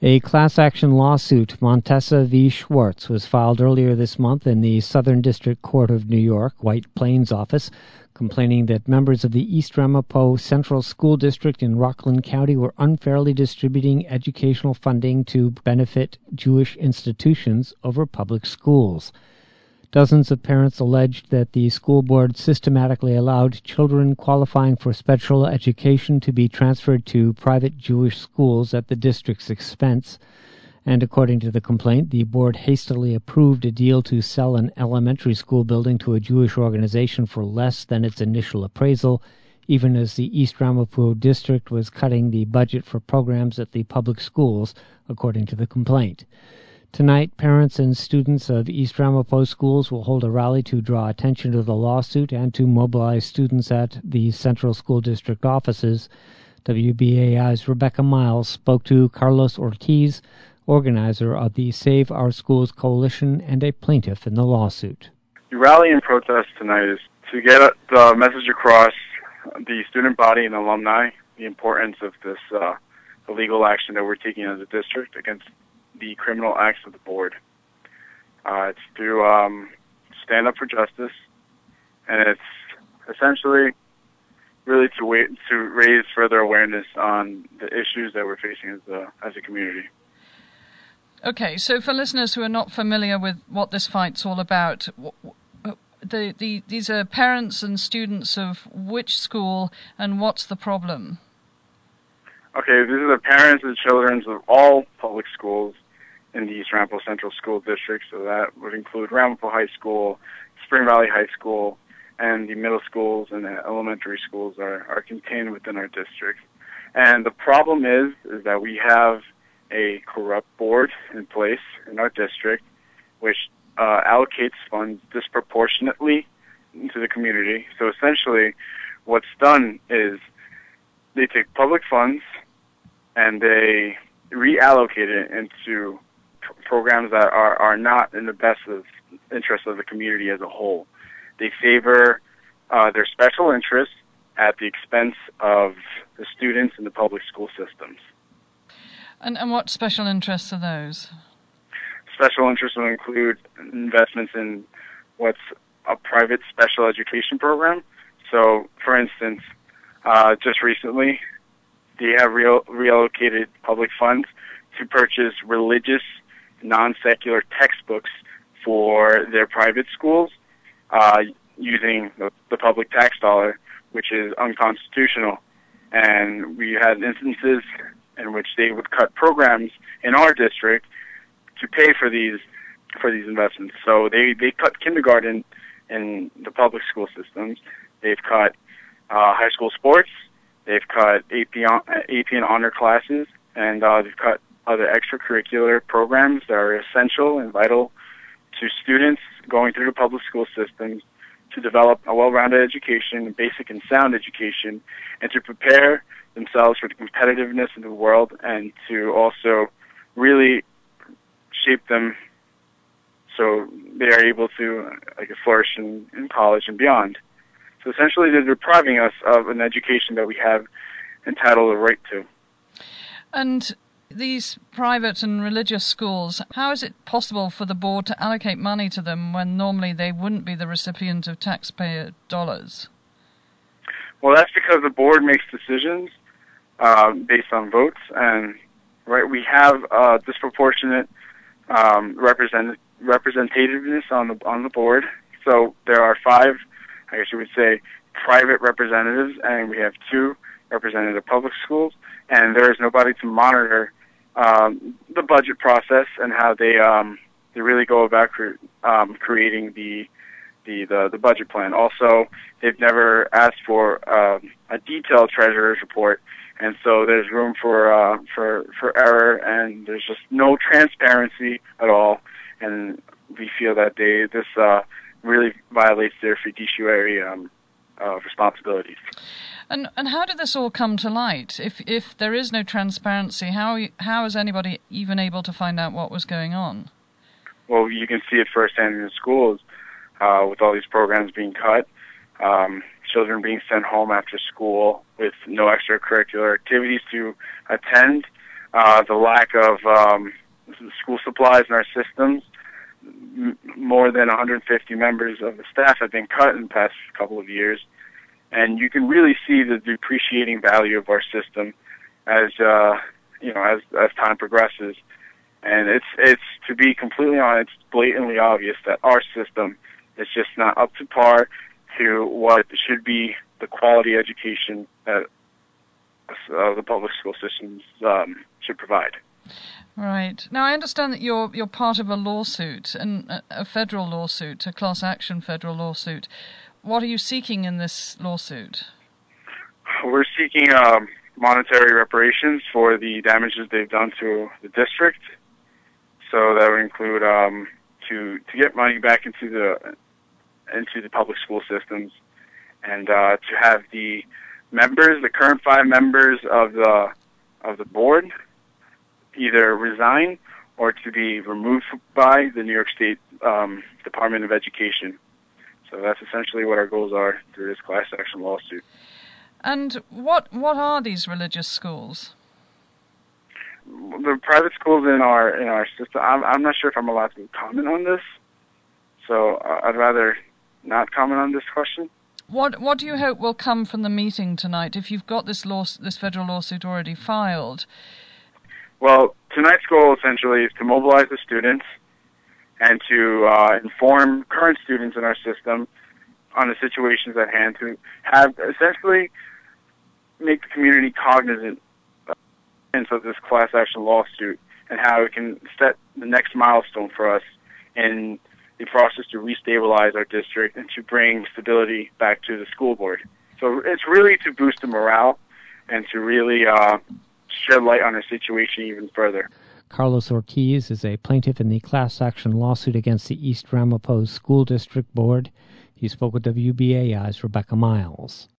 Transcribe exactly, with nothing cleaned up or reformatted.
A class action lawsuit, Montesa v. Schwartz, was filed earlier this month in the Southern District Court of New York, White Plains office, complaining that members of the East Ramapo Central School District in Rockland County were unfairly distributing educational funding to benefit Jewish institutions over public schools. Dozens of parents alleged that the school board systematically allowed children qualifying for special education to be transferred to private Jewish schools at the district's expense, and according to the complaint, the board hastily approved a deal to sell an elementary school building to a Jewish organization for less than its initial appraisal, even as the East Ramapo district was cutting the budget for programs at the public schools, according to the complaint. Tonight, parents and students of East Ramapo schools will hold a rally to draw attention to the lawsuit and to mobilize students at the Central School District offices. W B A I's Rebecca Miles spoke to Carlos Ortiz, organizer of the Save Our Schools Coalition and a plaintiff in the lawsuit. The rally and protest tonight is to get the message across the student body and alumni the importance of this uh, the legal action that we're taking as a district against the criminal acts of the board. Uh, it's to um, stand up for justice, and it's essentially really to wait to raise further awareness on the issues that we're facing as a as a community. Okay, so for listeners who are not familiar with what this fight's all about, the, the these are parents and students of which school, and what's the problem? Okay, these are the parents and children of all public schools in the East Ramapo Central School District, so that would include Ramapo High School, Spring Valley High School, and the middle schools and the elementary schools are, are contained within our district. And the problem is, is that we have a corrupt board in place in our district, which uh, allocates funds disproportionately to the community. So essentially, what's done is they take public funds and they reallocate it into programs that are, are not in the best of interest of the community as a whole. They favor uh, their special interests at the expense of the students in the public school systems. And, and what special interests are those? Special interests will include investments in what's a private special education program. So, for instance, uh, just recently, they have re- reallocated public funds to purchase religious, non-secular textbooks for their private schools uh, using the, the public tax dollar, which is unconstitutional. And we had instances in which they would cut programs in our district to pay for these for these investments. So they, they cut kindergarten in the public school systems. They've cut uh, high school sports. They've cut A P, A P and honor classes, and uh, they've cut other extracurricular programs that are essential and vital to students going through the public school systems to develop a well-rounded education, basic and sound education, and to prepare themselves for the competitiveness of the world, and to also really shape them so they are able to like flourish in, in college and beyond. So essentially, they're depriving us of an education that we have entitled a right to. And these private and religious schools, how is it possible for the board to allocate money to them when normally they wouldn't be the recipient of taxpayer dollars? Well, that's because the board makes decisions uh, based on votes, and right, we have uh, disproportionate um, represent representativeness on the on the board. So there are five, I guess you would say, private representatives, and we have two representative public schools, and there is nobody to monitor um, the budget process and how they um, they really go about cre- um, creating the, the the the budget plan. Also, they've never asked for uh, a detailed treasurer's report, and so there's room for uh, for for error, and there's just no transparency at all. And we feel that they this uh, really violates their fiduciary um, uh, responsibilities. And and how did this all come to light? If if there is no transparency, how how is anybody even able to find out what was going on? Well, you can see it firsthand in the schools uh, with all these programs being cut, um, children being sent home after school with no extracurricular activities to attend, uh, the lack of um, school supplies in our systems. M- more than one hundred fifty members of the staff have been cut in the past couple of years, and you can really see the depreciating value of our system as uh, you know as as time progresses. And it's it's to be completely honest, it's blatantly obvious that our system is just not up to par to what should be the quality education that uh, the public school systems um, should provide. Right. Now, I understand that you're you're part of a lawsuit, and a, a federal lawsuit, a class action federal lawsuit. What are you seeking in this lawsuit? We're seeking um, monetary reparations for the damages they've done to the district. So that would include um, to to get money back into the into the public school systems, and uh, to have the members, the current five members of the of the board, either resign or to be removed by the New York State um, Department of Education. So that's essentially what our goals are through this class action lawsuit. And what what are these religious schools? The private schools in our in our system. I'm, I'm not sure if I'm allowed to comment on this, so I'd rather not comment on this question. What what do you hope will come from the meeting tonight? If you've got this law this federal lawsuit already filed. Well, tonight's goal essentially is to mobilize the students and to uh, inform current students in our system on the situations at hand, to have essentially make the community cognizant of this class action lawsuit and how it can set the next milestone for us in the process to restabilize our district and to bring stability back to the school board. So it's really to boost the morale and to really uh, shed light on our situation even further. Carlos Ortiz is a plaintiff in the class action lawsuit against the East Ramapo School District Board. He spoke with W B A I's Rebecca Miles.